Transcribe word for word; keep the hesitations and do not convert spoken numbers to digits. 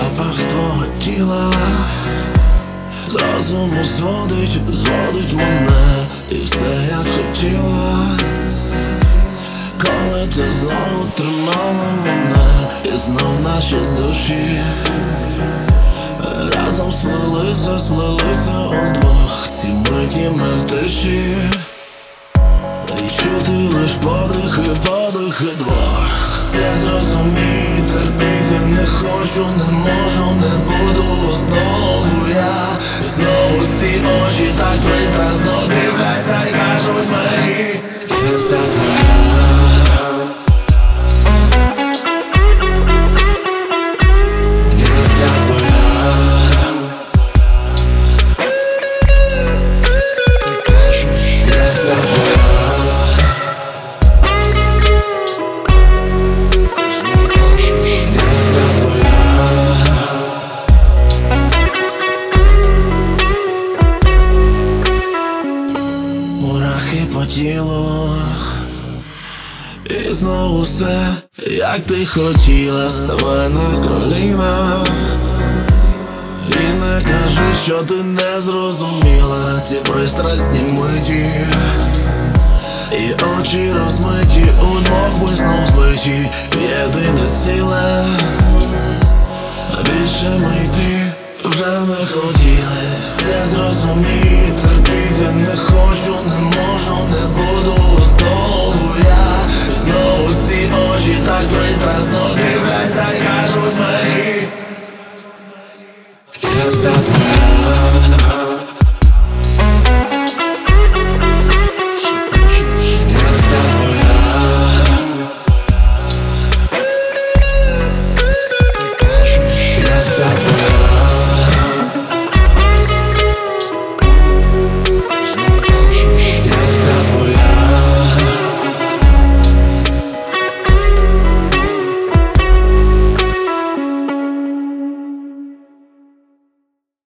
запах твого тіла з розуму зводить, зводить мене, і все як хотіла. Коли ти знову тримала мене, і знов наші душі разом сплелися, сплелися удвох. Ці миті ми в тиші, і чути лиш подихи, подихи двох. Все зрозумій, терпіти не хочу, не можу, не буду. Знову я, знову ці очі так пристрасно дивляться й кажуть мені: я вся твоя. Мурахи по тілу, і знову все, як ти хотіла. Ставай на коліна і не кажи, що ти не зрозуміла. Ці пристрасні миті і очі розмиті, удвох ми знов злиті в єдине ціле. Більше ми йти вже не хотіли. Все зрозумій, терпіти не хочу, не можу, не буду. Знову я, знову ці очі так пристрасно дивляться й кажуть мені: я вся твоя.